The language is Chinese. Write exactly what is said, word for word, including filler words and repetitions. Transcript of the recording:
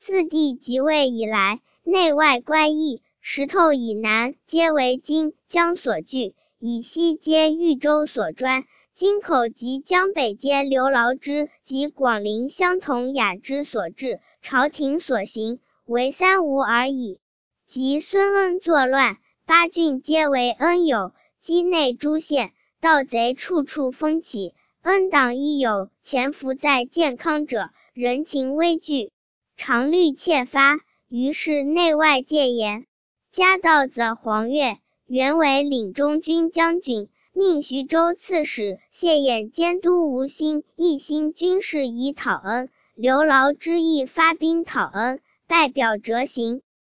四帝即位以来，内外乖异，石头以南皆为今江所据，以西皆豫州所专。京口及江北皆刘牢之及广陵相同雅之所治，朝廷所行为三无而已。及孙恩作乱，八郡皆为恩友，畿内诸县盗贼处处风起，恩党亦有潜伏在健康者，人情危惧，常虑窃发，于是内外戒严。嘉道则黄钺，原为领中军将军，命徐州刺史谢衍监督吴兴、义兴军事以讨恩。刘牢之意发兵讨恩，拜表折行。